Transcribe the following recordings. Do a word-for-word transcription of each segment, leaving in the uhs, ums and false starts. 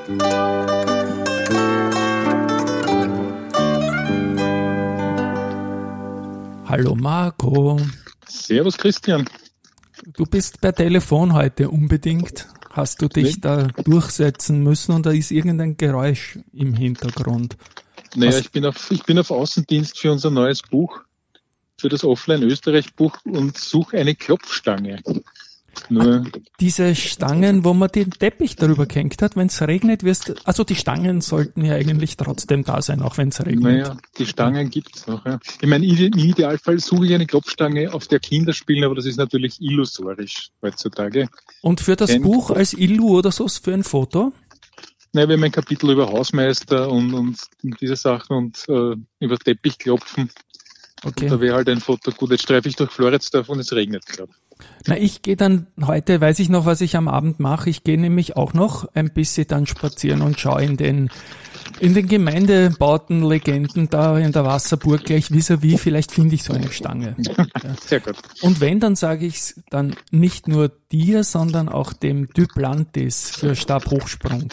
Hallo Marco. Servus Christian. Du bist per Telefon heute unbedingt. Hast du dich nee. da durchsetzen müssen und da ist irgendein Geräusch im Hintergrund? Naja, ich bin auf, ich bin auf Außendienst für unser neues Buch, für das Offline-Österreich-Buch und suche eine Klopfstange. Nur ah, diese Stangen, wo man den Teppich darüber gehängt hat, wenn es regnet, wirst also die Stangen sollten ja eigentlich trotzdem da sein, auch wenn es regnet. Naja, die Stangen ja. gibt's noch. Ja. Ich meine, im Idealfall suche ich eine Klopfstange, auf der Kinder spielen, aber das ist natürlich illusorisch heutzutage. Und für das Kein Buch als Illu oder so, für ein Foto? Naja, wir haben ein Kapitel über Hausmeister und, und diese Sachen und äh, über Teppich klopfen. Okay. Und da wäre halt ein Foto gut. Jetzt streife ich durch Floridsdorf und es regnet gerade. Na, ich gehe dann heute, weiß ich noch, was ich am Abend mache. Ich gehe nämlich auch noch ein bisschen dann spazieren und schaue in den in den Gemeindebauten, Legenden da in der Wasserburg gleich vis-à-vis. Vielleicht finde ich so eine Stange. Ja. Sehr gut. Und wenn, dann sage ich es dann nicht nur dir, sondern auch dem Duplantis für Stabhochsprung.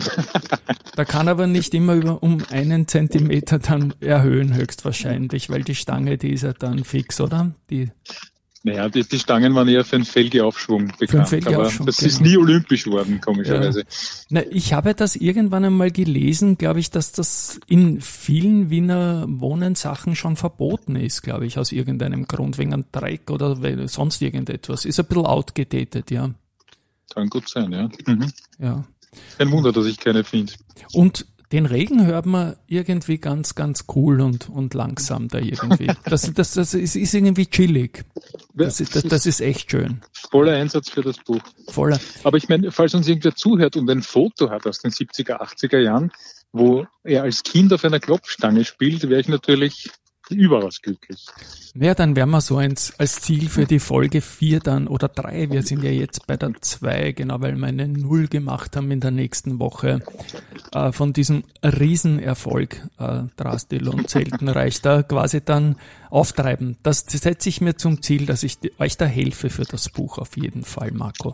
Da kann aber nicht immer über um einen Zentimeter dann erhöhen, höchstwahrscheinlich, weil die Stange, die ist ja dann fix, oder? Die Naja, die, die Stangen waren eher für einen Felgeaufschwung bekannt, aber das genau. ist nie olympisch worden, komischerweise. Ja. Na, ich habe das irgendwann einmal gelesen, glaube ich, dass das in vielen Wiener Wohnensachen schon verboten ist, glaube ich, aus irgendeinem Grund, wegen einem Dreck oder sonst irgendetwas. Ist ein bisschen outgedatet, ja. Kann gut sein, ja. Mhm. Ja. Kein Wunder, dass ich keine finde. Und den Regen hört man irgendwie ganz, ganz cool und, und langsam da irgendwie. Das, das, das ist, ist irgendwie chillig. Das ist, das, das ist echt schön. Voller Einsatz für das Buch. Voller. Aber ich meine, falls uns irgendwer zuhört und ein Foto hat aus den siebziger, achtziger Jahren, wo er als Kind auf einer Klopfstange spielt, wäre ich natürlich überaus glücklich. Ja, dann werden wir so eins als Ziel für die Folge vier dann oder drei. Wir sind ja jetzt bei der zwei, genau, weil wir eine Null gemacht haben in der nächsten Woche äh, von diesem Riesenerfolg äh, Drastil und Zeltenreich da quasi dann auftreiben. Das setze ich mir zum Ziel, dass ich die, euch da helfe für das Buch auf jeden Fall, Marco.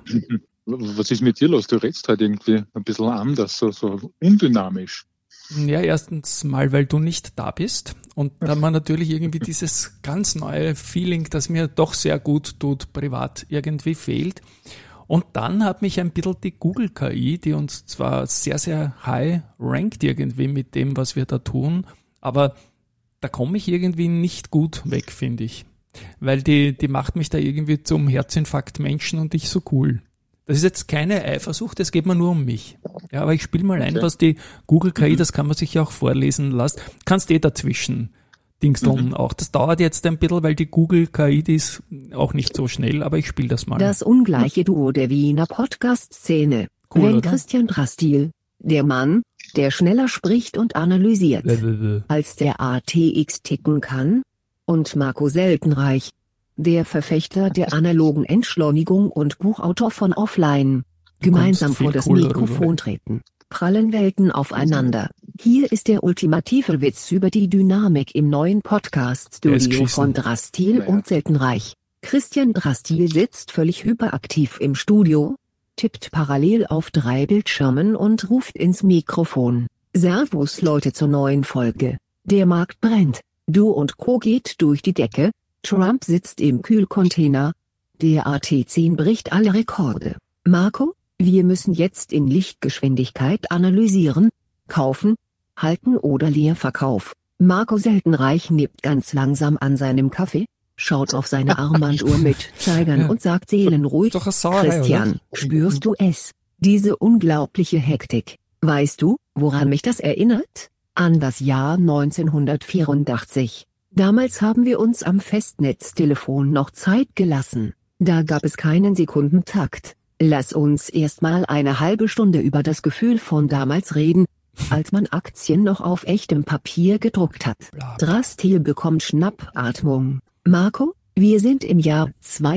Was ist mit dir los? Du redest halt irgendwie ein bisschen anders, so, so undynamisch. Ja, erstens mal, weil du nicht da bist und da man natürlich irgendwie dieses ganz neue Feeling, das mir doch sehr gut tut, privat irgendwie fehlt. Und dann hat mich ein bisschen die Google-K I, die uns zwar sehr, sehr high rankt irgendwie mit dem, was wir da tun, aber da komme ich irgendwie nicht gut weg, finde ich. Weil die, die macht mich da irgendwie zum Herzinfarkt-Menschen und ich so cool. Das ist jetzt keine Eifersucht, es geht mir nur um mich. Ja, aber ich spiele mal ein, okay. was die Google-K I, mhm. das kann man sich ja auch vorlesen lassen. Kannst eh dazwischen dingsteln mhm. auch. Das dauert jetzt ein bisschen, weil die Google-K I, die ist auch nicht so schnell, aber ich spiele das mal. Das ungleiche Duo der Wiener Podcast-Szene. Cool, Wenn oder? Christian Drastil, der Mann, der schneller spricht und analysiert, als der A T X ticken kann, und Marco Seltenreich, der Verfechter der analogen Entschleunigung und Buchautor von Offline, gemeinsam vor das Mikrofon rüber. treten, prallen Welten aufeinander. Hier ist der ultimative Witz über die Dynamik im neuen Podcast-Studio von Drastil naja. und Seltenreich. Christian Drastil sitzt völlig hyperaktiv im Studio, tippt parallel auf drei Bildschirmen und ruft ins Mikrofon. Servus Leute zur neuen Folge. Der Markt brennt. Du und Co. geht durch die Decke. Trump sitzt im Kühlcontainer. Der A T zehn bricht alle Rekorde. Marco, wir müssen jetzt in Lichtgeschwindigkeit analysieren, kaufen, halten oder Leerverkauf. Marco Seltenreich nippt ganz langsam an seinem Kaffee, schaut auf seine Armbanduhr mit Zeigern ja. und sagt seelenruhig, Doch Sauerei, Christian, oder? spürst du es? Diese unglaubliche Hektik. Weißt du, woran mich das erinnert? An das Jahr neunzehnhundertvierundachtzig. Damals haben wir uns am Festnetztelefon noch Zeit gelassen. Da gab es keinen Sekundentakt. Lass uns erstmal eine halbe Stunde über das Gefühl von damals reden, als man Aktien noch auf echtem Papier gedruckt hat. Drastil bekommt Schnappatmung. Marco, wir sind im Jahr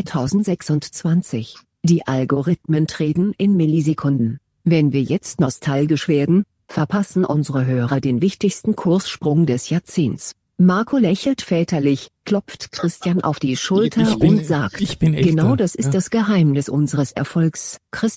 zweitausendsechsundzwanzig. Die Algorithmen treten in Millisekunden. Wenn wir jetzt nostalgisch werden, verpassen unsere Hörer den wichtigsten Kurssprung des Jahrzehnts. Marco lächelt väterlich, klopft Christian auf die Schulter bin, und sagt, ich bin echter, genau das ist ja. das Geheimnis unseres Erfolgs. Christian,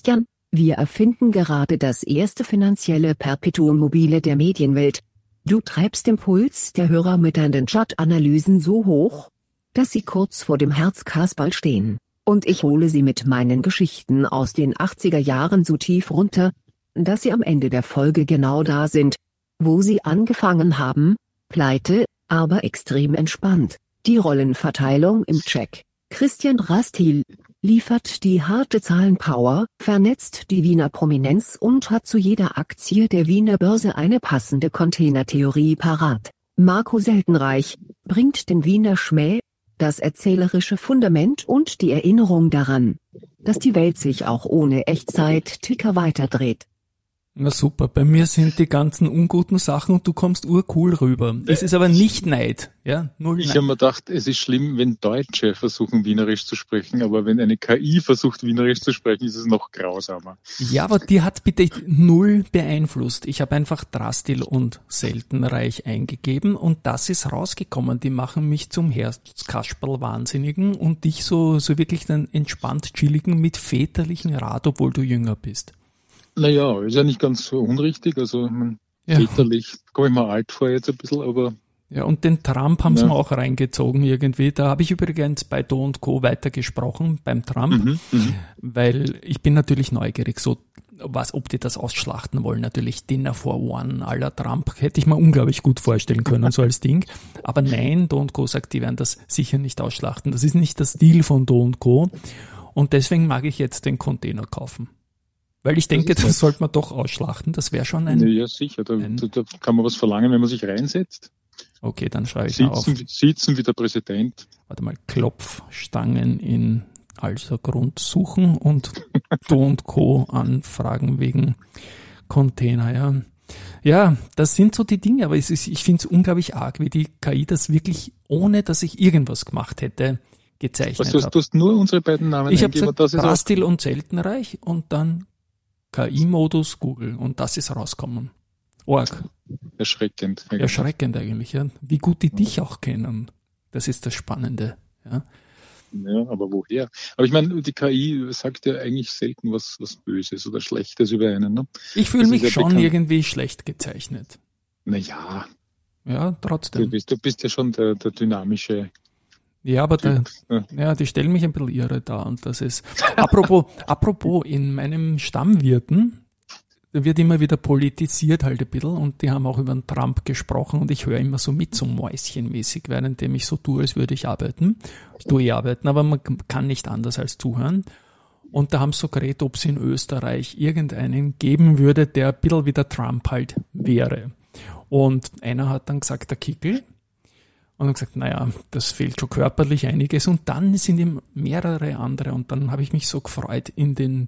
Wir erfinden gerade das erste finanzielle Perpetuum mobile der Medienwelt. Du treibst den Puls der Hörer mit deinen Chat-Analysen so hoch, dass sie kurz vor dem Herzkasperl stehen. Und ich hole sie mit meinen Geschichten aus den achtziger Jahren so tief runter, dass sie am Ende der Folge genau da sind, wo sie angefangen haben, pleite, aber extrem entspannt. Die Rollenverteilung im Check. Christian Drastil liefert die harte Zahlenpower, vernetzt die Wiener Prominenz und hat zu jeder Aktie der Wiener Börse eine passende Containertheorie parat. Marco Seltenreich bringt den Wiener Schmäh, das erzählerische Fundament und die Erinnerung daran, dass die Welt sich auch ohne Echtzeit-Ticker weiterdreht. Na super, bei mir sind die ganzen unguten Sachen und du kommst urcool rüber. Es ist aber nicht Neid, ja, null Neid. Ich habe mir gedacht, es ist schlimm, wenn Deutsche versuchen, Wienerisch zu sprechen, aber wenn eine K I versucht, Wienerisch zu sprechen, ist es noch grausamer. Ja, aber die hat bitte null beeinflusst. Ich habe einfach Drastil und Seltenreich eingegeben und das ist rausgekommen. Die machen mich zum Herzkasperl-Wahnsinnigen und dich so, so wirklich dann entspannt chilligen mit väterlichen Rat, obwohl du jünger bist. Naja, ist ja nicht ganz so unrichtig, also man, ja. Väterlich komme ich mir alt vor jetzt ein bisschen, aber... Ja, und den Trump haben ja. sie mir auch reingezogen irgendwie. Da habe ich übrigens bei Do und Co. weitergesprochen, beim Trump, mhm, weil ich bin natürlich neugierig, so was, ob die das ausschlachten wollen. Natürlich Dinner for One à la Trump hätte ich mir unglaublich gut vorstellen können, so als Ding. Aber nein, Do und Co. sagt, die werden das sicher nicht ausschlachten. Das ist nicht der Stil von Do und Co. Und deswegen mag ich jetzt den Container kaufen. Weil ich denke, das, das sollte man doch ausschlachten. Das wäre schon ein... Ja, sicher. Da, ein, da kann man was verlangen, wenn man sich reinsetzt. Okay, dann schreibe ich sitzen, mal auf. Sitzen wie der Präsident. Warte mal, Klopfstangen in also Grund suchen und Do und Co. anfragen wegen Container, ja. Ja, das sind so die Dinge, aber es ist, ich finde es unglaublich arg, wie die K I das wirklich, ohne dass ich irgendwas gemacht hätte, gezeichnet hat. Also, du hast nur unsere beiden Namen ich eingegeben. Ich habe gesagt, Drastil und Seltenreich und dann K I-Modus Google und das ist rausgekommen. Org. Erschreckend. Eigentlich. Erschreckend eigentlich, ja. Wie gut die dich auch kennen. Das ist das Spannende, ja. Ja, aber woher? Aber ich meine, die K I sagt ja eigentlich selten was, was Böses oder Schlechtes über einen, ne? Ich fühle mich ja schon bekannt. Irgendwie schlecht gezeichnet. Naja. Ja, trotzdem. Du bist, du bist ja schon der, der dynamische Ja, aber der, ja. ja, die stellen mich ein bisschen irre da und das ist, apropos, apropos, in meinem Stammwirten, da wird immer wieder politisiert halt ein bisschen und die haben auch über den Trump gesprochen und ich höre immer so mit, so mäuschenmäßig, währenddem ich so tue, als würde ich arbeiten. Ich tue eh arbeiten, aber man kann nicht anders als zuhören. Und da haben sie so geredet, ob es in Österreich irgendeinen geben würde, der ein bisschen wie der Trump halt wäre. Und einer hat dann gesagt, der Kickel, und dann gesagt, naja, das fehlt schon körperlich einiges. Und dann sind ihm mehrere andere. Und dann habe ich mich so gefreut, in den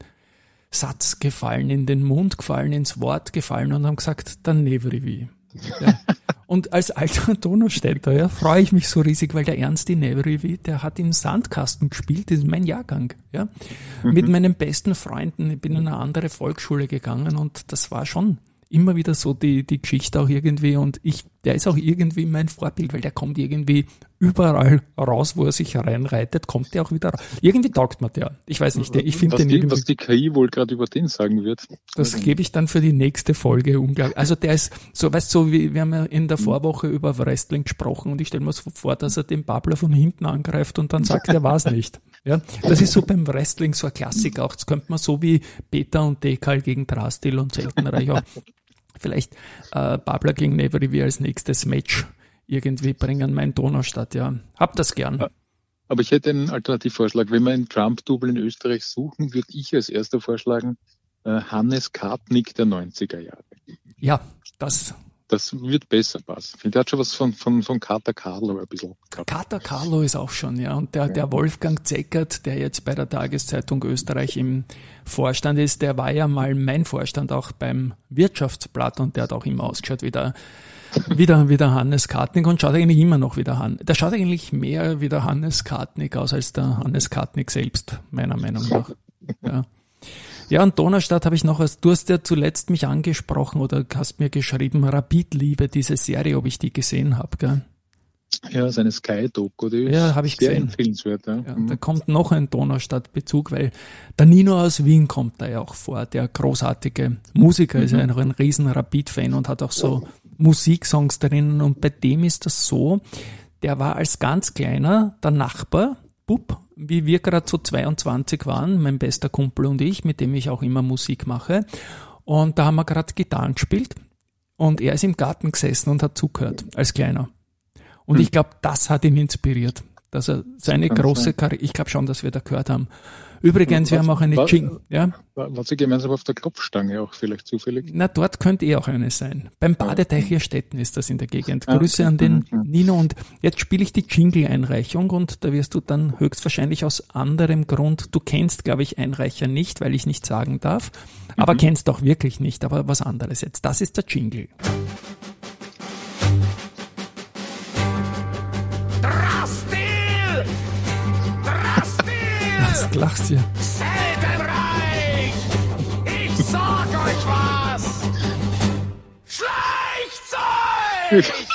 Satz gefallen, in den Mund gefallen, ins Wort gefallen und haben gesagt, der Nevrivi. Ja. Und als alter Donaustädter ja, freue ich mich so riesig, weil der Ernsti Nevrivi, der hat im Sandkasten gespielt, das ist mein Jahrgang. Ja. Mhm. Mit meinen besten Freunden, ich bin in eine andere Volksschule gegangen und das war schon immer wieder so die, die Geschichte auch irgendwie und ich, der ist auch irgendwie mein Vorbild, weil der kommt irgendwie überall raus, wo er sich reinreitet, kommt der auch wieder raus. Irgendwie taugt man der. Ich weiß nicht, der, ich finde den die, irgendwie... Was die K I wohl gerade über den sagen wird. Das gebe ich dann für die nächste Folge unglaublich. Also der ist so, weißt du, so wie wir haben ja in der Vorwoche über Wrestling gesprochen und ich stelle mir so vor, dass er den Babler von hinten angreift und dann sagt, er war es nicht. Ja, das ist so beim Wrestling so ein Klassiker auch. Das könnte man so wie Peter und Dekal gegen Drastil und Seltenreich auch vielleicht äh, Babler gegen Nevrivi als nächstes Match irgendwie bringen, mein Donaustadt, ja. Hab das gern. Aber ich hätte einen Alternativvorschlag. Wenn wir einen Trump-Double in Österreich suchen, würde ich als erster vorschlagen, äh, Hannes Kartnick der neunziger Jahre. Ja, das... Das wird besser passen. Ich finde, der hat schon was von, von, von Kater Carlo ein bisschen gehabt. Kater Carlo ist auch schon, ja. Und der, der Wolfgang Zeckert, der jetzt bei der Tageszeitung Österreich im Vorstand ist, der war ja mal mein Vorstand auch beim Wirtschaftsblatt und der hat auch immer ausgeschaut wie der, wie der, wie der Hannes Kartnick und schaut eigentlich immer noch wie der Hannes. Der schaut eigentlich mehr wie der Hannes Kartnick aus als der Hannes Kartnick selbst, meiner Meinung nach. Ja. Ja, und Donaustadt habe ich noch, du hast ja zuletzt mich angesprochen oder hast mir geschrieben, Rapid-Liebe, diese Serie, ob ich die gesehen habe, gell? Ja, seine Sky-Doku, die ist ja, hab ich sehr gesehen. empfehlenswert. Ja. Ja, Mhm. da kommt noch ein Donaustadt-Bezug, weil der Nino aus Wien kommt da ja auch vor, der großartige Musiker, ist ja noch ein riesen Rapid-Fan und hat auch so Musiksongs drinnen und bei dem ist das so, der war als ganz kleiner der Nachbar, Bub, wie wir gerade so zweiundzwanzig waren, mein bester Kumpel und ich, mit dem ich auch immer Musik mache und da haben wir gerade Gitarren gespielt und er ist im Garten gesessen und hat zugehört, als Kleiner. Und hm. ich glaube, das hat ihn inspiriert, dass er seine große Karriere, ich glaube schon, dass wir da gehört haben. Übrigens, wir haben auch eine Jingle. Ja? War sie gemeinsam auf der Klopfstange auch vielleicht zufällig? Na, dort könnte eh auch eine sein. Beim Badeteich Hirstetten ist das in der Gegend. Grüße an den Nino und jetzt spiele ich die Jingle-Einreichung und da wirst du dann höchstwahrscheinlich aus anderem Grund, du kennst, glaube ich, Einreicher nicht, weil ich nicht sagen darf, aber mhm. kennst auch wirklich nicht, aber was anderes jetzt. Das ist der Jingle. Was lachst du? Seltenreich! Ich sag euch was! Schleichzeug!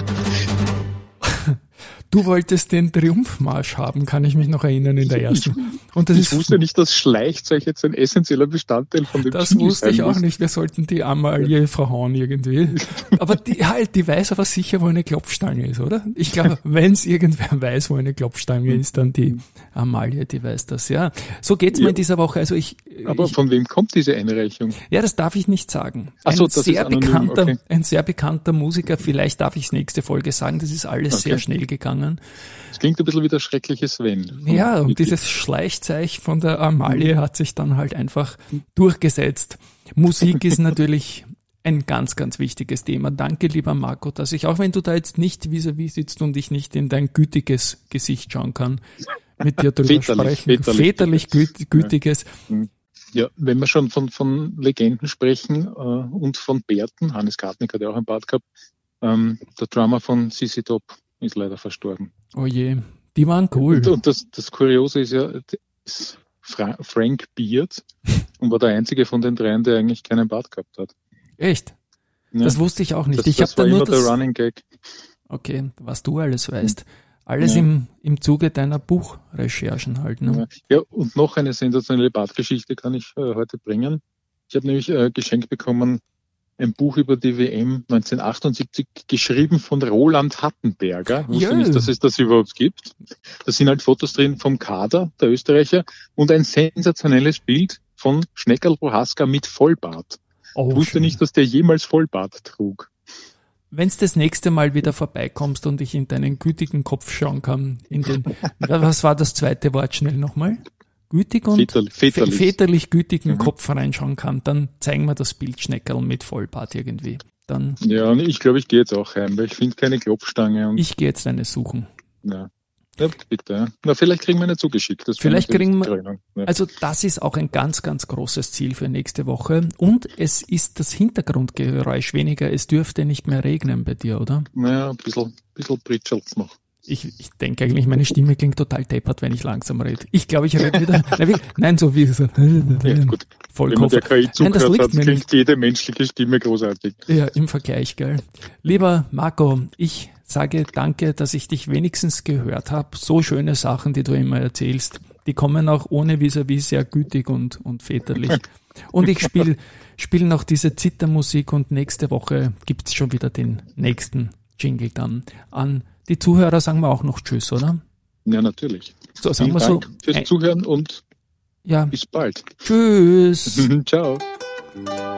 Du wolltest den Triumphmarsch haben, kann ich mich noch erinnern in der ersten. Und das ich ist, wusste nicht, dass Schleichzeug jetzt ein essentieller Bestandteil von dem Das Jingle wusste ich sein auch muss. nicht. Wir sollten die Amalie verhauen irgendwie. Aber die, halt, die weiß aber sicher, wo eine Klopfstange ist, oder? Ich glaube, wenn es irgendwer weiß, wo eine Klopfstange ist, dann die Amalie, die weiß das, ja. So geht's mir Ja. in dieser Woche. Also ich, Aber ich, von wem kommt diese Einreichung? ja, das darf ich nicht sagen. Ach so, ein das sehr ist anonym, bekannter, okay. ein sehr bekannter Musiker. Vielleicht darf ich es nächste Folge sagen. Das ist alles Okay. sehr schnell gegangen. Das klingt ein bisschen wie der schreckliche Sven. Ja, und dieses Schleichzeichen von der Amalie hat sich dann halt einfach durchgesetzt. Musik ist natürlich ein ganz, ganz wichtiges Thema. Danke, lieber Marco, dass ich, auch wenn du da jetzt nicht vis-à-vis sitzt und ich nicht in dein gütiges Gesicht schauen kann, mit dir drüber Väterlich, sprechen. väterlich. Väterlich güt, gütiges. Ja, wenn wir schon von, von Legenden sprechen äh, und von Bärten, Hannes Kartnick hat ja auch ein Bart gehabt, ähm, der Drummer von C C Top ist leider verstorben. Oh je, die waren cool. Und, und das, das Kuriose ist ja, das Fra- Frank Beard und war der einzige von den dreien, der eigentlich keinen Bart gehabt hat. Echt? Ja. Das wusste ich auch nicht. Das, ich das habe war da nur immer das, der Running Gag. okay, was du alles weißt. Alles Ja. im, im Zuge deiner Buchrecherchen halt, ne? Ja, und noch eine sensationelle Bartgeschichte kann ich äh, heute bringen. Ich habe nämlich äh, geschenkt bekommen ein Buch über die W M neunzehnhundertachtundsiebzig, geschrieben von Roland Hattenberger. Ich wusste Ja. nicht, dass es das überhaupt gibt. Da sind halt Fotos drin vom Kader, der Österreicher, und ein sensationelles Bild von Schneckerl Prohaska mit Vollbart. Oh, Ich wusste schön. nicht, dass der jemals Vollbart trug. Wenn's das nächste Mal wieder vorbeikommst und ich in deinen gütigen Kopf schauen kann, in den, was war das zweite Wort schnell nochmal? Gütig und Väterlich. väterlich. väterlich gütigen Mhm. Kopf reinschauen kann, dann zeigen wir das Bild Schneckerl mit Vollbart irgendwie. Dann, Ja, und ich glaube, ich gehe jetzt auch heim, weil ich finde keine Klopfstange. Und, ich gehe jetzt eine suchen. ja. Ja, bitte. Ja. Na, vielleicht kriegen wir eine zugeschickt. Das wäre Vielleicht natürlich kriegen die wir- Krönung. Ja. Also das ist auch ein ganz, ganz großes Ziel für nächste Woche. Und es ist das Hintergrundgeräusch weniger. Es dürfte nicht mehr regnen bei dir, oder? Naja, ein bisschen, bisschen pritschelt's noch. Ich, ich denke eigentlich, meine Stimme klingt total deppert, wenn ich langsam rede. Ich glaube, ich rede wieder. Nein, wie, nein, so wie so. Ja, gut. Voll Wenn man der K I Nein, das zugehört liegt hat, mir klingt nicht. jede menschliche Stimme großartig. Ja, im Vergleich, gell. Lieber Marco, ich sage danke, dass ich dich wenigstens gehört habe. So schöne Sachen, die du immer erzählst, die kommen auch ohne vis-à-vis sehr gütig und, und väterlich. Und ich spiele spiel noch diese Zittermusik und nächste Woche gibt's schon wieder den nächsten Jingle dann. An die Zuhörer sagen wir auch noch Tschüss, oder? Ja, natürlich. So, sagen Vielen wir so. Dank fürs ein- Zuhören und Ja, bis bald. tschüss. Ciao.